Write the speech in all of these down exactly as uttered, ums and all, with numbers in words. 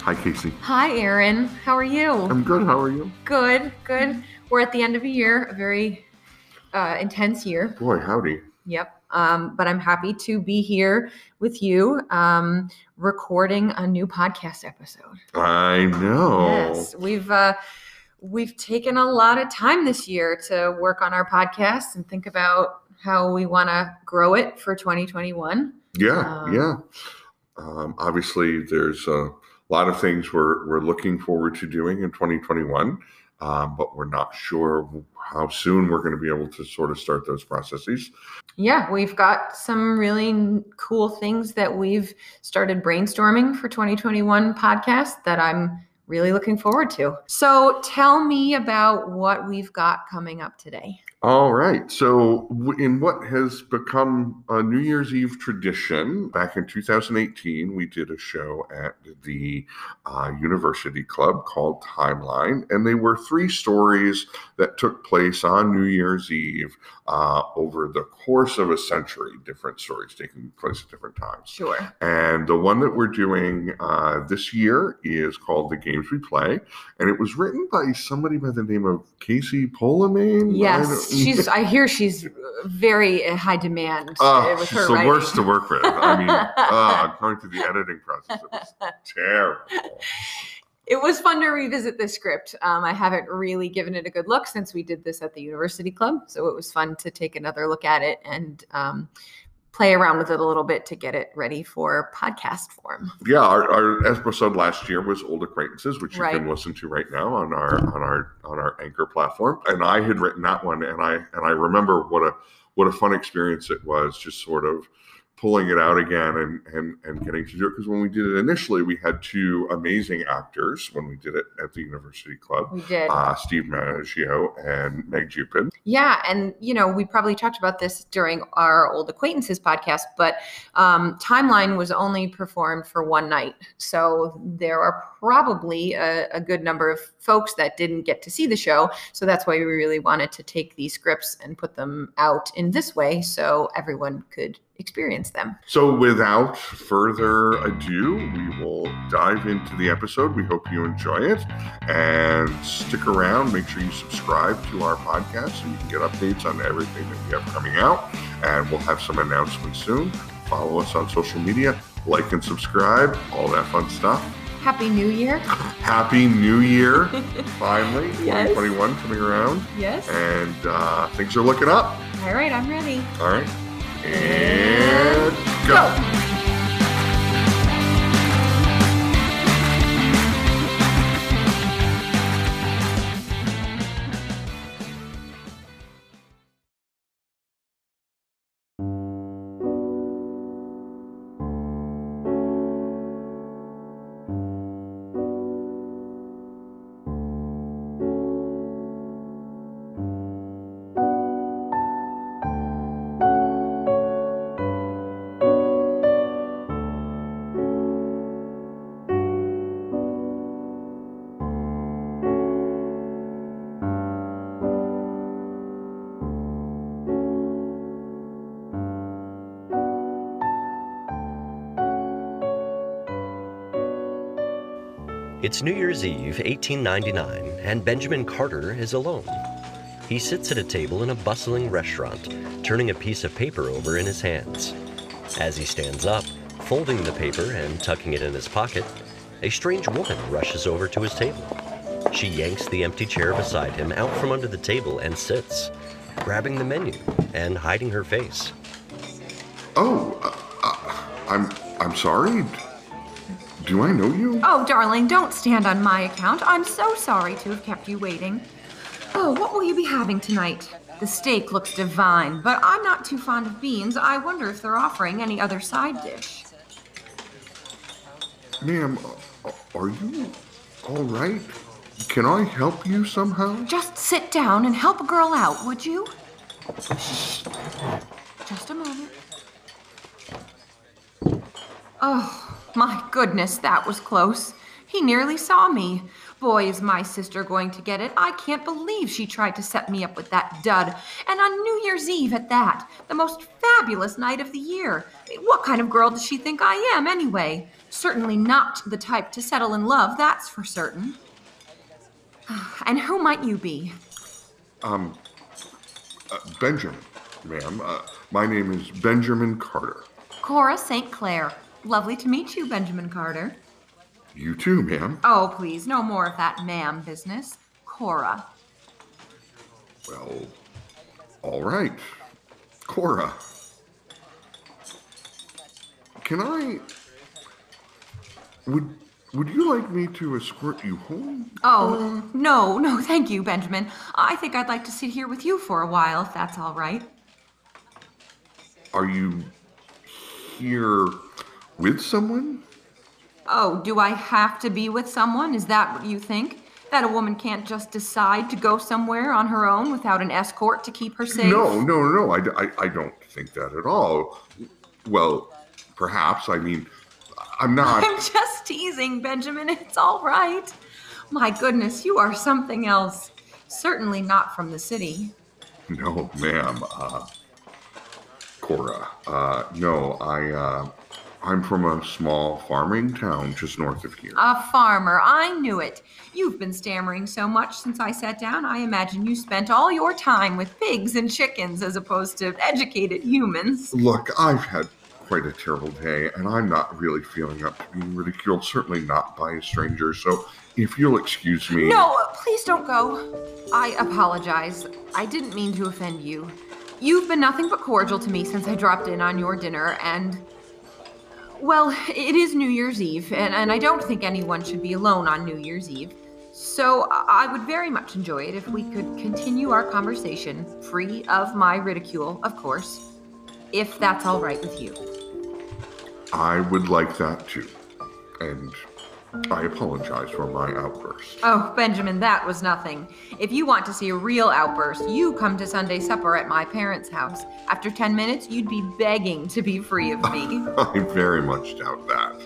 Hi, Casey. Hi, Aaron. How are you? I'm good. How are you? Good, good. We're at the end of a year, a very uh, intense year. Boy, howdy. Yep. Um, but I'm happy to be here with you, um, recording a new podcast episode. I know. Yes, we've uh, we've taken a lot of time this year to work on our podcast and think about how we want to grow it for twenty twenty-one. Yeah, Um, yeah. Um, obviously, there's a lot of things we're we're looking forward to doing in twenty twenty-one, um, but we're not sure how soon we're going to be able to sort of start those processes. Yeah, we've got some really cool things that we've started brainstorming for twenty twenty-one podcast that I'm really looking forward to. So tell me about what we've got coming up today. All right. So in what has become a New Year's Eve tradition, back in two thousand eighteen, we did a show at the uh, University Club called Timeline. And they were three stories that took place on New Year's Eve uh, over the course of a century, different stories taking place at different times. Sure. And the one that we're doing uh, this year is called The Games We Play. And it was written by somebody by the name of Casey Polamane. Yes, she's. I hear she's very high demand. Oh, with she's her the writing. worst to work with. I mean, uh, going through the editing process, it was terrible. It was fun to revisit this script. Um, I haven't really given it a good look since we did this at the University Club, so it was fun to take another look at it and um, play around with it a little bit to get it ready for podcast form. Yeah, our, our episode last year was Old Acquaintances, which you Right. can listen to right now on our on our on our Anchor platform. And I had written that one, and I and I remember what a what a fun experience it was, just sort of pulling it out again and and and getting to do it. Because when we did it initially, we had two amazing actors when we did it at the University Club. We did. Uh, Steve Maggio and Meg Jupin. Yeah, and you know, we probably talked about this during our Old Acquaintances podcast, but um, Timeline was only performed for one night. So there are probably a, a good number of folks that didn't get to see the show. So that's why we really wanted to take these scripts and put them out in this way so everyone could experience them. So without further ado, we will dive into the episode. We hope you enjoy it and stick around. Make sure you subscribe to our podcast so you can get updates on everything that we have coming out. And we'll have some announcements soon. Follow us on social media, like and subscribe, all that fun stuff. Happy New Year. Happy New Year. Finally, Yes. twenty twenty-one coming around. Yes. And uh, things are looking up. All right, I'm ready. All right. And go. It's New Year's Eve, eighteen ninety-nine, and Benjamin Carter is alone. He sits at a table in a bustling restaurant, turning a piece of paper over in his hands. As he stands up, folding the paper and tucking it in his pocket, a strange woman rushes over to his table. She yanks the empty chair beside him out from under the table and sits, grabbing the menu and hiding her face. Oh, uh, uh, I'm I'm sorry. Do I know you? Oh, darling, don't stand on my account. I'm so sorry to have kept you waiting. Oh, what will you be having tonight? The steak looks divine, but I'm not too fond of beans. I wonder if they're offering any other side dish. Ma'am, uh, are you all right? Can I help you somehow? Just sit down and help a girl out, would you? Shh. Just a moment. Oh, my goodness, that was close. He nearly saw me. Boy, is my sister going to get it. I can't believe she tried to set me up with that dud. And on New Year's Eve at that, the most fabulous night of the year. What kind of girl does she think I am, anyway? Certainly not the type to settle in love, that's for certain. And who might you be? Um, uh, Benjamin, ma'am. Uh, my name is Benjamin Carter. Cora Saint Clair. Lovely to meet you, Benjamin Carter. You too, ma'am. Oh, please, no more of that ma'am business. Cora. Well, all right. Cora. Can I... Would... Would you like me to escort you home? Oh, no, no, thank you, Benjamin. I think I'd like to sit here with you for a while, if that's all right. Are you here with someone? Oh, do I have to be with someone? Is that what you think? That a woman can't just decide to go somewhere on her own without an escort to keep her safe? No, no, no, I, I, I don't think that at all. Well, perhaps, I mean, I'm not... I'm just teasing, Benjamin. It's all right. My goodness, you are something else. Certainly not from the city. No, ma'am. Uh, Cora, uh, no, I, uh, I'm from a small farming town just north of here. A farmer. I knew it. You've been stammering so much since I sat down, I imagine you spent all your time with pigs and chickens as opposed to educated humans. Look, I've had quite a terrible day, and I'm not really feeling up to being ridiculed, certainly not by a stranger, so if you'll excuse me... No, please don't go. I apologize. I didn't mean to offend you. You've been nothing but cordial to me since I dropped in on your dinner, and... Well, it is New Year's Eve, and, and I don't think anyone should be alone on New Year's Eve. So I would very much enjoy it if we could continue our conversation, free of my ridicule, of course, if that's all right with you. I would like that too, and I apologize for my outburst. Oh, Benjamin, that was nothing. If you want to see a real outburst, you come to Sunday supper at my parents' house. After ten minutes, you'd be begging to be free of me. I very much doubt that.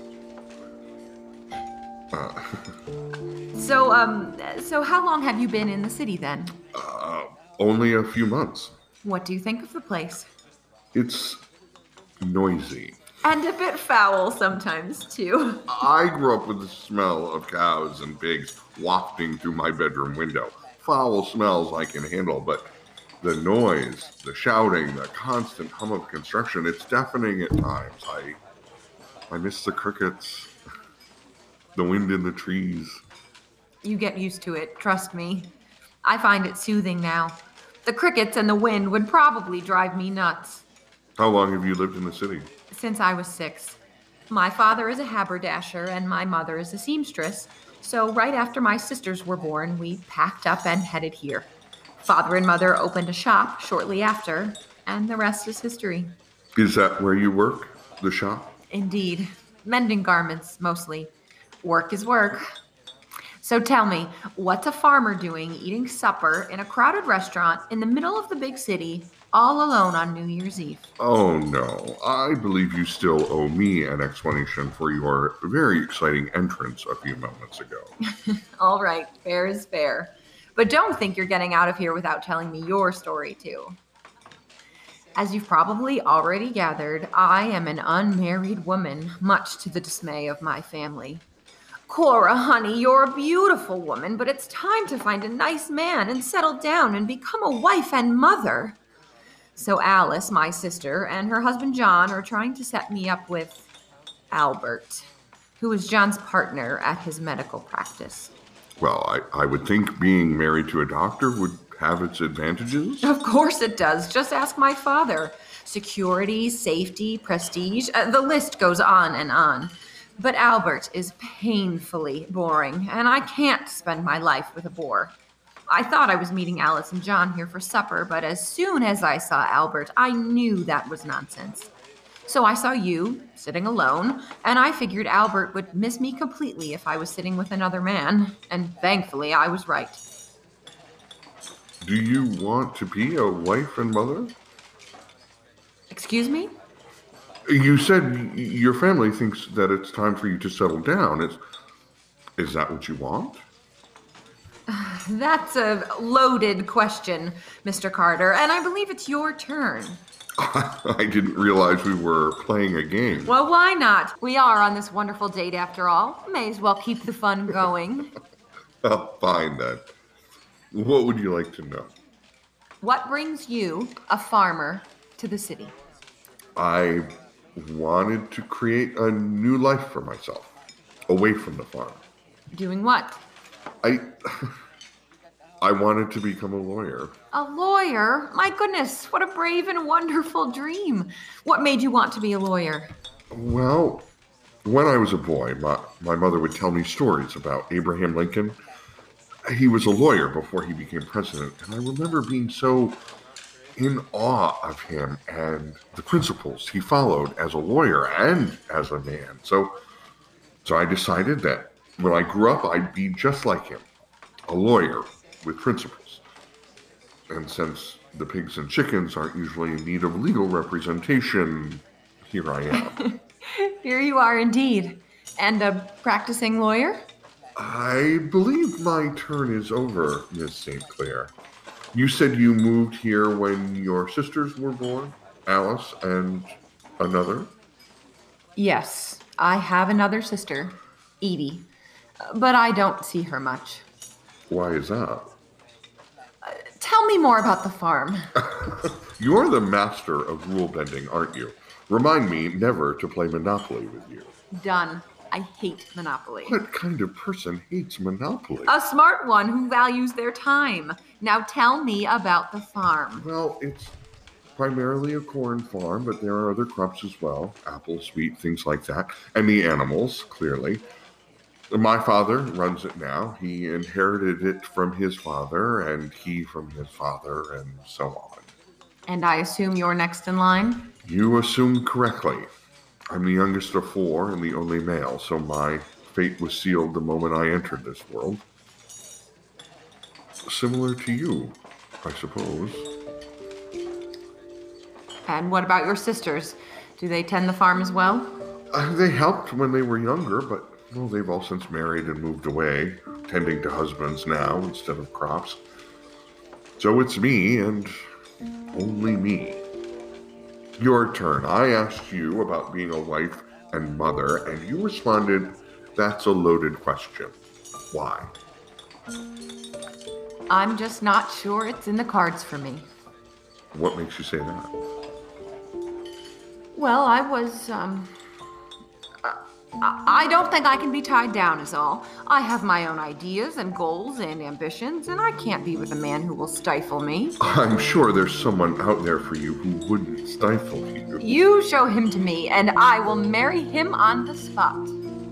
Uh, so, um, so how long have you been in the city then? uh, only a few months. What do you think of the place? It's noisy. And a bit foul sometimes, too. I grew up with the smell of cows and pigs wafting through my bedroom window. Foul smells I can handle, but the noise, the shouting, the constant hum of construction, it's deafening at times. I, I miss the crickets, the wind in the trees. You get used to it, trust me. I find it soothing now. The crickets and the wind would probably drive me nuts. How long have you lived in the city? Since I was six. My father is a haberdasher and my mother is a seamstress, so right after my sisters were born, we packed up and headed here. Father and mother opened a shop shortly after, and the rest is history. Is that where you work, the shop? Indeed. Mending garments, mostly. Work is work. So tell me, what's a farmer doing eating supper in a crowded restaurant in the middle of the big city, all alone on New Year's Eve? Oh, no. I believe you still owe me an explanation for your very exciting entrance a few moments ago. All right, fair is fair. But don't think you're getting out of here without telling me your story, too. As you've probably already gathered, I am an unmarried woman, much to the dismay of my family. Cora, honey, you're a beautiful woman, but it's time to find a nice man and settle down and become a wife and mother. So Alice, my sister, and her husband John are trying to set me up with Albert, who is John's partner at his medical practice. Well, I, I would think being married to a doctor would have its advantages. Of course it does. Just ask my father. Security, safety, prestige, uh, the list goes on and on. But Albert is painfully boring, and I can't spend my life with a bore. I thought I was meeting Alice and John here for supper, but as soon as I saw Albert, I knew that was nonsense. So I saw you, sitting alone, and I figured Albert would miss me completely if I was sitting with another man, and thankfully I was right. Do you want to be a wife and mother? Excuse me? You said y- your family thinks that it's time for you to settle down. Is, is that what you want? That's a loaded question, Mister Carter, and I believe it's your turn. I didn't realize we were playing a game. Well, why not? We are on this wonderful date after all. May as well keep the fun going. Oh, fine then. What would you like to know? What brings you, a farmer, to the city? I wanted to create a new life for myself, away from the farm. Doing what? I I wanted to become a lawyer. A lawyer? My goodness, what a brave and wonderful dream. What made you want to be a lawyer? Well, when I was a boy, my, my mother would tell me stories about Abraham Lincoln. He was a lawyer before he became president, and I remember being so in awe of him and the principles he followed as a lawyer and as a man. So, so I decided that when I grew up, I'd be just like him, a lawyer with principles. And since the pigs and chickens aren't usually in need of legal representation, here I am. Here you are indeed. And a practicing lawyer? I believe my turn is over, Miss Saint Clair. You said you moved here when your sisters were born, Alice and another? Yes, I have another sister, Edie, but I don't see her much. Why is that? Tell me more about the farm. You're the master of rule bending, aren't you? Remind me never to play Monopoly with you. Done. I hate Monopoly. What kind of person hates Monopoly? A smart one who values their time. Now tell me about the farm. Well, it's primarily a corn farm, but there are other crops as well. Apples, wheat, things like that. And the animals, clearly. My father runs it now. He inherited it from his father, and he from his father, and so on. And I assume you're next in line? You assumed correctly. I'm the youngest of four and the only male, so my fate was sealed the moment I entered this world. Similar to you, I suppose. And what about your sisters? Do they tend the farm as well? Uh, they helped when they were younger, but well, they've all since married and moved away, tending to husbands now instead of crops. So it's me and only me. Your turn. I asked you about being a wife and mother, and you responded, that's a loaded question. Why? I'm just not sure it's in the cards for me. What makes you say that? Well, I was, um... I don't think I can be tied down is all. I have my own ideas and goals and ambitions, and I can't be with a man who will stifle me. I'm sure there's someone out there for you who wouldn't stifle you. You show him to me, and I will marry him on the spot.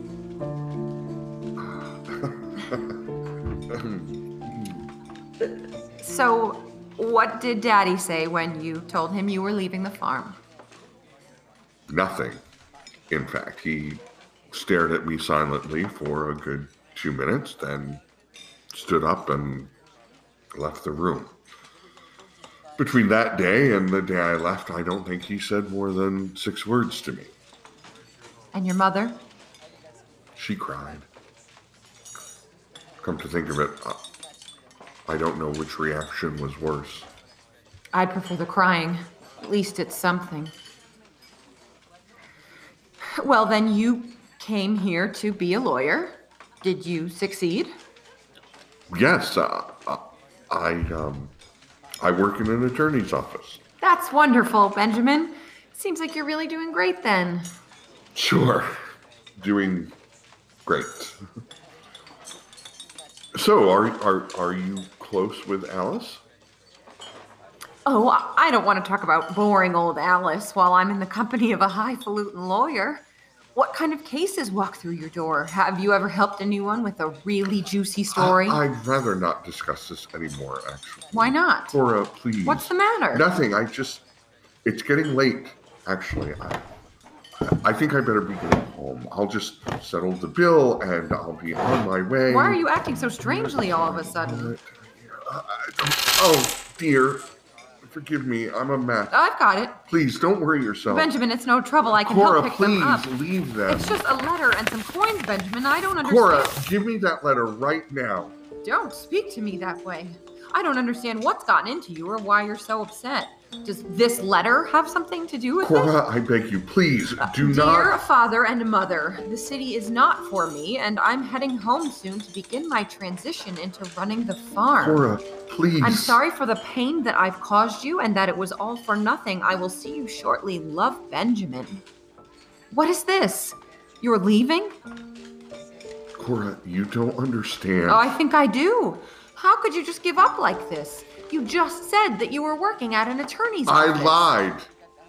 So, what did Daddy say when you told him you were leaving the farm? Nothing. In fact, he stared at me silently for a good two minutes, then stood up and left the room. Between that day and the day I left, I don't think he said more than six words to me. And your mother? She cried. Come to think of it, I don't know which reaction was worse. I'd prefer the crying. At least it's something. Well, then you came here to be a lawyer. Did you succeed? Yes, uh, uh, I, um, I work in an attorney's office. That's wonderful, Benjamin. Seems like you're really doing great then. Sure. Doing great. So, are, are, are you close with Alice? Oh, I don't want to talk about boring old Alice while I'm in the company of a highfalutin lawyer. What kind of cases walk through your door? Have you ever helped anyone with a really juicy story? I, I'd rather not discuss this anymore, actually. Why not? Cora, please. What's the matter? Nothing. I just... It's getting late, actually. I, I think I better be going home. I'll just settle the bill, and I'll be on my way. Why are you acting so strangely all of a sudden? Uh, oh, dear. Forgive me, I'm a mess. I've got it. Please, don't worry yourself. Benjamin, it's no trouble. I can Cora, help pick them up. please, leave them. It's just a letter and some coins, Benjamin. I don't understand. Cora, give me that letter right now. Don't speak to me that way. I don't understand what's gotten into you or why you're so upset. Does this letter have something to do with Cora, it? I beg you, please, do Dear not... Dear father and mother, the city is not for me, and I'm heading home soon to begin my transition into running the farm. Cora, please. I'm sorry for the pain that I've caused you and that it was all for nothing. I will see you shortly. Love, Benjamin. What is this? You're leaving? Cora, you don't understand. Oh, I think I do. How could you just give up like this? You just said that you were working at an attorney's office. I lied.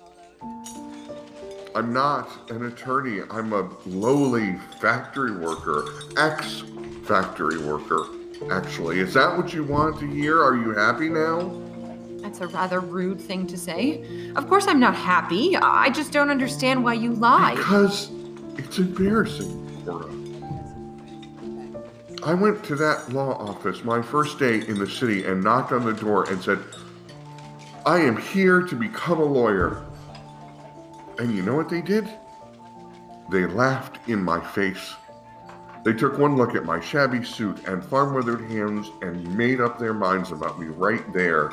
I'm not an attorney. I'm a lowly factory worker, ex-factory worker, actually. Is that what you want to hear? Are you happy now? That's a rather rude thing to say. Of course I'm not happy. I just don't understand why you lied. Because it's embarrassing, Cora. I went to that law office my first day in the city and knocked on the door and said, I am here to become a lawyer. And you know what they did? They laughed in my face. They took one look at my shabby suit and farm-weathered hands and made up their minds about me right there.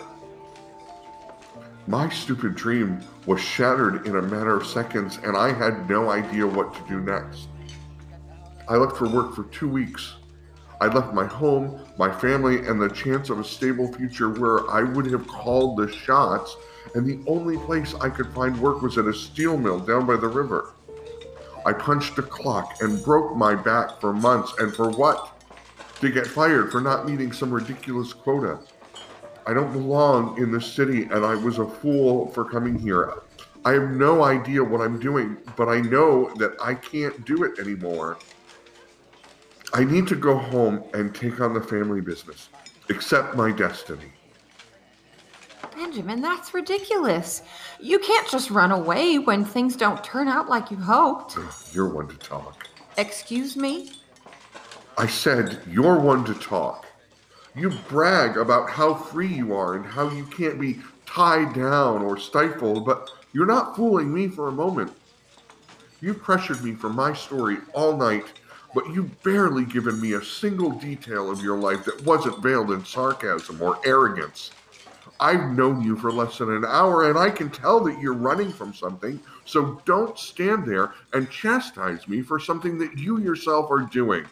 My stupid dream was shattered in a matter of seconds, and I had no idea what to do next. I looked for work for two weeks. I left my home, my family, and the chance of a stable future where I would have called the shots, and the only place I could find work was at a steel mill down by the river. I punched a clock and broke my back for months, and for what? To get fired for not meeting some ridiculous quota. I don't belong in the city, and I was a fool for coming here. I have no idea what I'm doing, but I know that I can't do it anymore. I need to go home and take on the family business, accept my destiny. Benjamin, that's ridiculous. You can't just run away when things don't turn out like you hoped. Ugh, you're one to talk. Excuse me? I said you're one to talk. You brag about how free you are and how you can't be tied down or stifled, but you're not fooling me for a moment. You pressured me for my story all night, but you've barely given me a single detail of your life that wasn't veiled in sarcasm or arrogance. I've known you for less than an hour, and I can tell that you're running from something, so don't stand there and chastise me for something that you yourself are doing.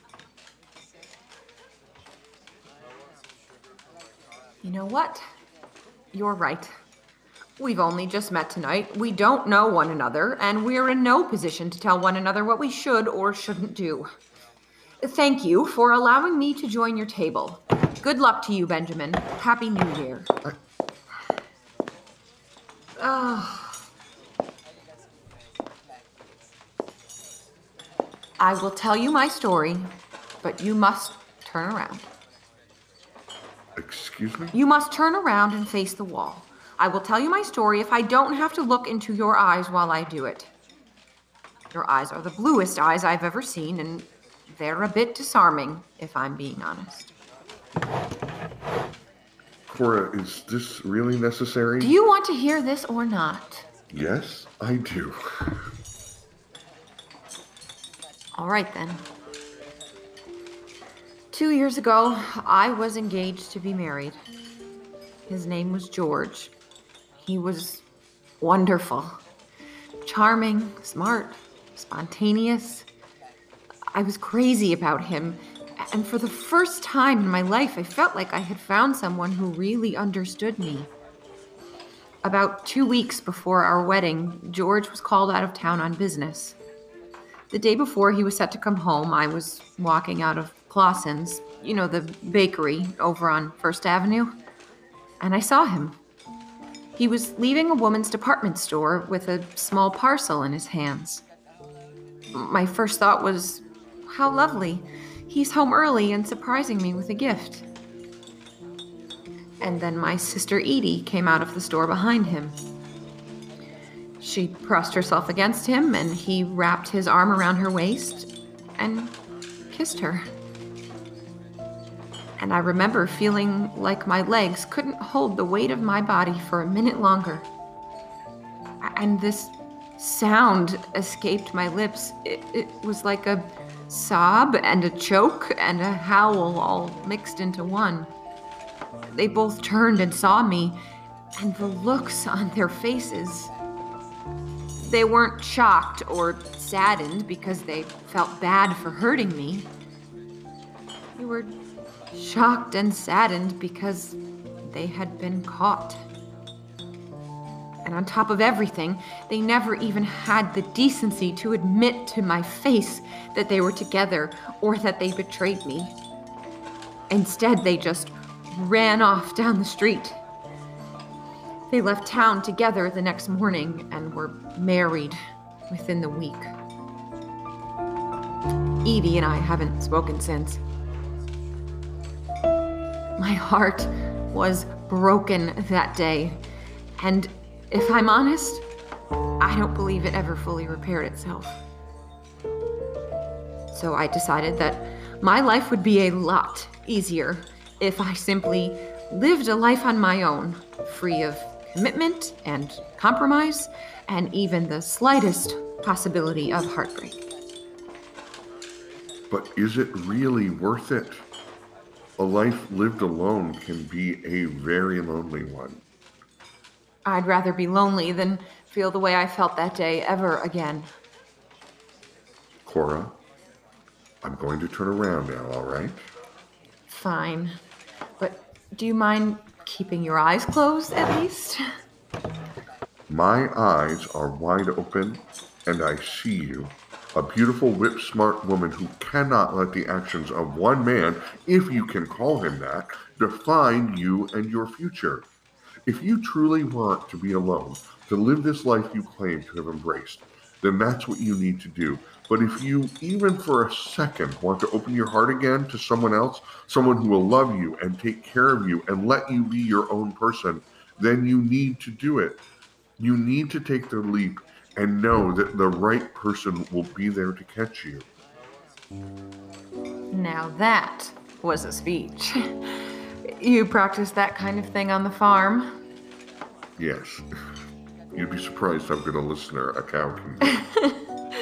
You know what? You're right. We've only just met tonight. We don't know one another, and we're in no position to tell one another what we should or shouldn't do. Thank you for allowing me to join your table. Good luck to you, Benjamin. Happy New Year. I... Oh. I will tell you my story, but you must turn around. Excuse me? You must turn around and face the wall. I will tell you my story if I don't have to look into your eyes while I do it. Your eyes are the bluest eyes I've ever seen, and they're a bit disarming, if I'm being honest. Cora, is this really necessary? Do you want to hear this or not? Yes, I do. All right, then. Two years ago, I was engaged to be married. His name was George. He was wonderful, charming, smart, spontaneous. I was crazy about him, and for the first time in my life, I felt like I had found someone who really understood me. About two weeks before our wedding, George was called out of town on business. The day before he was set to come home, I was walking out of Clausen's, you know, the bakery over on First Avenue, and I saw him. He was leaving a woman's department store with a small parcel in his hands. My first thought was, how lovely. He's home early and surprising me with a gift. And then my sister Edie came out of the store behind him. She pressed herself against him, and he wrapped his arm around her waist and kissed her. And I remember feeling like my legs couldn't hold the weight of my body for a minute longer. And this sound escaped my lips. It, it was like a sob and a choke and a howl all mixed into one. They both turned and saw me, and the looks on their faces. They weren't shocked or saddened because they felt bad for hurting me. They were shocked and saddened because they had been caught. And on top of everything, they never even had the decency to admit to my face that they were together or that they betrayed me. Instead, they just ran off down the street. They left town together the next morning and were married within the week. Edie and I haven't spoken since. My heart was broken that day, and if I'm honest, I don't believe it ever fully repaired itself. So I decided that my life would be a lot easier if I simply lived a life on my own, free of commitment and compromise, and even the slightest possibility of heartbreak. But is it really worth it? A life lived alone can be a very lonely one. I'd rather be lonely than feel the way I felt that day ever again. Cora, I'm going to turn around now, all right? Fine. But do you mind keeping your eyes closed, at least? My eyes are wide open, and I see you, a beautiful, whip-smart woman who cannot let the actions of one man, if you can call him that, define you and your future. If you truly want to be alone, to live this life you claim to have embraced, then that's what you need to do. But if you, even for a second, want to open your heart again to someone else, someone who will love you and take care of you and let you be your own person, then you need to do it. You need to take the leap and know that the right person will be there to catch you. Now that was a speech. You practice that kind of thing on the farm? Yes. You'd be surprised how good a listener a cow can be.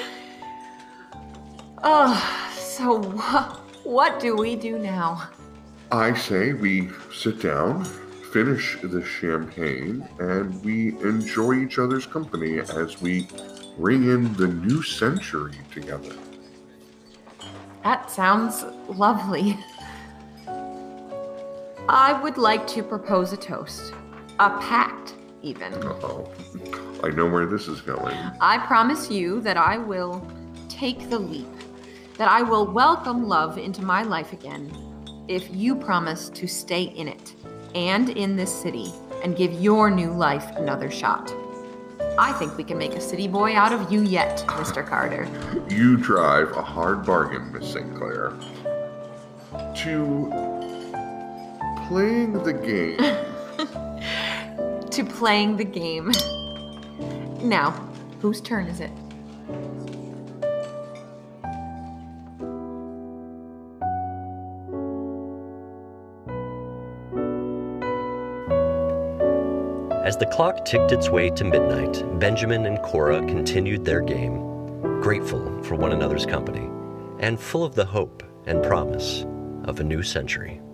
Oh, so wh- what do we do now? I say we sit down, finish the champagne, and we enjoy each other's company as we ring in the new century together. That sounds lovely. I would like to propose a toast. A pact, even. Uh-oh. I know where this is going. I promise you that I will take the leap, that I will welcome love into my life again, if you promise to stay in it and in this city and give your new life another shot. I think we can make a city boy out of you yet, Mister Carter. You drive a hard bargain, Miss Saint Clair. To playing the game. To playing the game. Now, whose turn is it? As the clock ticked its way to midnight, Benjamin and Cora continued their game, grateful for one another's company, and full of the hope and promise of a new century.